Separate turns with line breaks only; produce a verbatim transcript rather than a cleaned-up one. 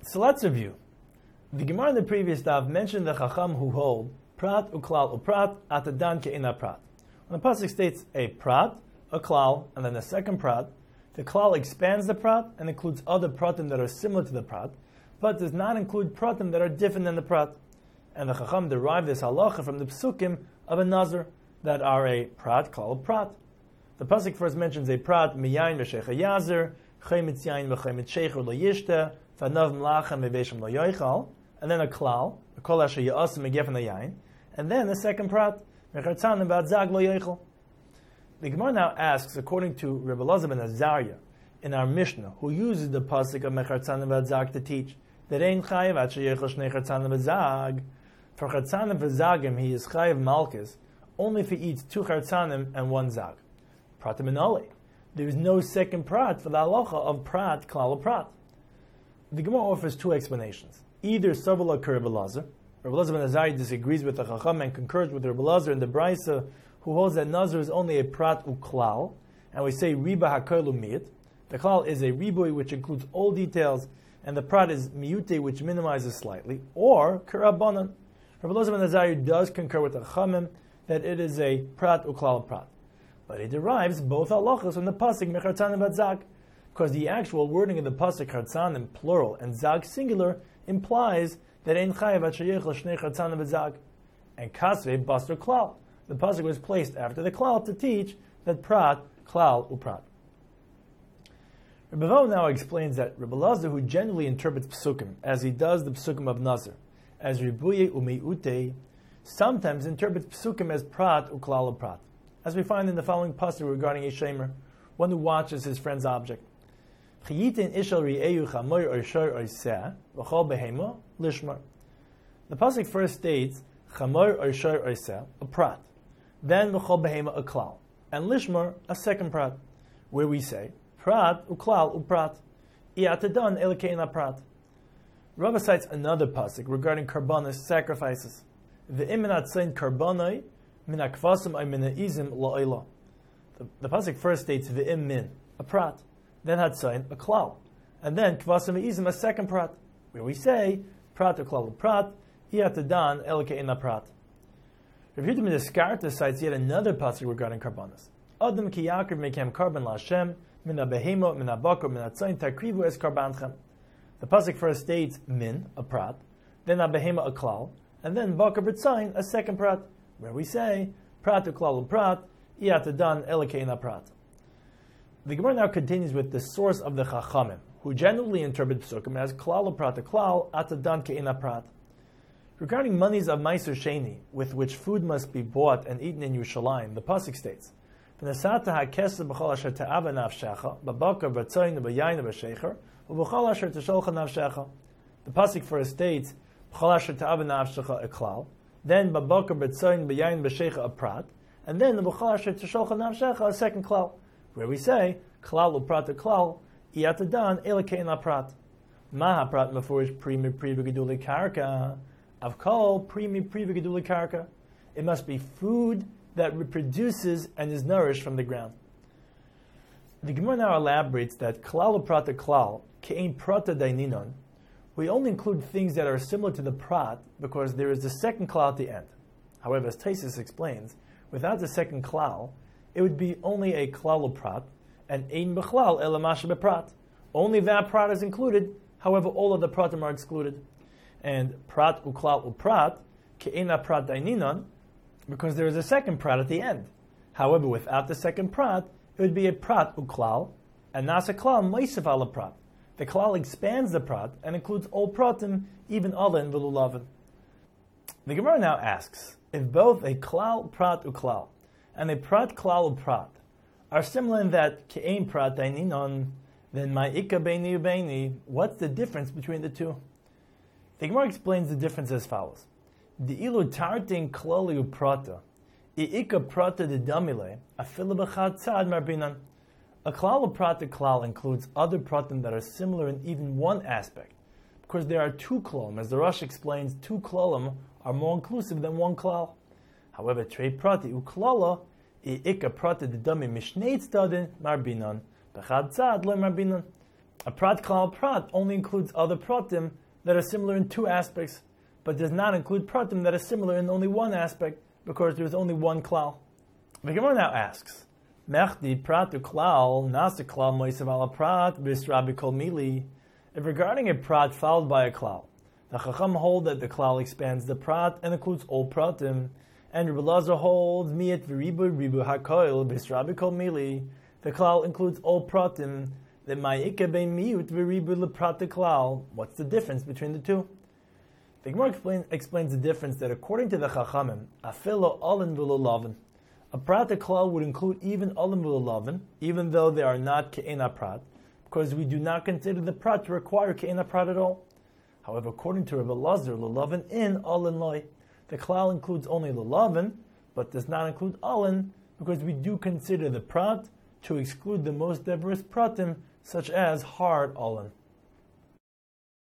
So let's review. The Gemara in the previous daf mentioned the Chacham who hold prat uklal uprat atadan ke'ina prat. When the pasuk states a prat, a klal, and then a second prat, the klal expands the prat and includes other pratim that are similar to the prat, but does not include pratim that are different than the prat. And the Chacham derived this halacha from the psukim of a nazir that are a prat, klal, prat. The pasuk first mentions a prat miyayin v'shecha yazer, chaymitz yayin v'chaymitz shecher lo yishta, fanav mlachem v'veshem lo yoichal, and then a klal, a kol asher ya'asim megefen yayin, and then the second prat, mechartzanim v'adzag lo yoichal. The Gemara now asks, according to Rebbe Elazar ben Azariah, in our Mishnah, who uses the pasuk of mechartzanim v'adzag to teach that ein chayav at sheyoichal shnei chartzanim v'zag. For chartzanim v'zagim, he is chayav malchus only if he eats two chartzanim and one zag. Pratim inole. There is no second prat for the halacha of prat, klal, prat. The Gemara offers two explanations. Either Savala Rebbe Elazar, Rebbe Elazar ben Azariah disagrees with the Chacham and concurs with Rebbe Elazar in the Brisa, who holds that Nazir is only a prat uklal, and we say riba hakolu miyut. The klal is a ribui which includes all details, and the prat is miyute which minimizes slightly, or karabanan. Rebbe Elazar ben Azariah does concur with the Chachamim that it is a prat uklal prat, but he derives both halachas from the pasuk mechartzanim v'zag, because the actual wording of the pasuk chartzanim plural and zag singular implies that ein chayav at sheyoichal shnei chartzanim v'zag, and kasvei baster klal. The pasuk was placed after the klal to teach that prat, klal, uprat. Rebbe Vo now explains that Rebbe Elazar, who generally interprets psukim as he does the psukim of Nazir, as ribuye umeute, sometimes interprets psukim as prat, uklal, uprat, as we find in the following pasuk regarding a shamer, one who watches his friend's object. The pasuk first states chamor or shor or seh, a prat, then v'chol behema, a klal, and lishmar, a second prat, where we say prat uklal uprat, iatadan elikein prat. Rava cites another pasuk regarding karbanos, sacrifices. The iminat sain karbanoi min akvasim ay min izim la'ila. The pasuk first states v'im min, a prat, then hatzain, a klal, and then kvasim izim, a second prat, where we say prat uklal uprat, iatadan elikein prat. Rav Yehuda ben Deskarta cites yet another pasuk regarding karbanos. Adam ki yaakov mekem karban la'Hashem min ha'behemot min ha'bakar min hatzain takrivu es karbanchem. The pasuk first states min, a prat, then ha'behemot, a klal, and then bakar b'tzain, a second prat, where we say prat uklal prat, iatadan elikein prat. The Gemara now continues with the source of the Chachamim, who generally interpret psukim as klal prat, klal, atadan ke'ina prat. Regarding monies of Meiser Sheni, with which food must be bought and eaten in Yerushalayim, the pasuk states, "V'nasata ha'kesed b'chol asher ta'ava nafshecha, b'bakar b'tzayin b'yayin b'shecher, u'b'chol asher t'sholcha nafshecha." The pasuk first states, "B'chol asher ta'ava nafshecha," a klal, then b'bakar b'tzayin b'yayin b'shecher, a prat, and then b'chol asher t'sholcha nafshecha, a second klal, where we say klal u'prat klal, iatadan elikein prat. Maha prat mefurish primi pri v'geduli karka. Avkol primi pri v'geduli karka. It must be food that reproduces and is nourished from the ground. The Gemara now elaborates that klal u'prat klal ke'ein prata daininon. We only include things that are similar to the prat because there is the second klal at the end. However, as Taisus explains, without the second klal, it would be only a klal u'prat and ein b'chlal elamasha b'prat. Only that prat is included. However, all of the pratim are excluded. And prat uklal uprat ke'ena prat daininon, because there is a second prat at the end. However, without the second prat, it would be a prat uklal and nasa klal meisif ala prat. The klal expands the prat and includes all pratim, even alin v'lulavin. The Gemara now asks, if both a klal prat uklal and a prat klal uprat are similar in that ke'ein prat daininon, then ma'ika beini ubeini, what's the difference between the two? The Gemara explains the difference as follows: the ilu tartin klali uprata, i'ika prata de damile, afilu b'chad tzad marbinan. A klal uprata klal includes other pratim that are similar in even one aspect, because there are two klalim. As the Rosh explains, two klalim are more inclusive than one klal. However, trei prati uklala, i'ika prata de dami mishnei tzadin marbinan, b'chad tzad le marbinan. A prat klal prat only includes other pratim that are similar in two aspects, but does not include pratim that are similar in only one aspect, because there is only one klal. The Gemara now asks, Mechdi prat klal nasa klal moisav ala prat bisrabi kol mili. If regarding a prat followed by a klal, the Chacham hold that the klal expands the prat and includes all pratim, and Rebbe Lazar holds miet v'ribu ribu hakoil bisrabi kol mili. The klal includes all pratim. The ma'ike bein miut v'ribu leprat klal. What's the difference between the two? The Gemara explain, explains the difference that according to the Chachamim, afilo alin v'lo lavin, a prat klal would include even alin v'lo lavin, even though they are not ke'ena prat, because we do not consider the prat to require ke'ena prat at all. However, according to Rebbe Lazar, l'lavin in alin loy, the klal includes only l'lavin, but does not include alin, because we do consider the prat to exclude the most diverse pratim, such as hard alin.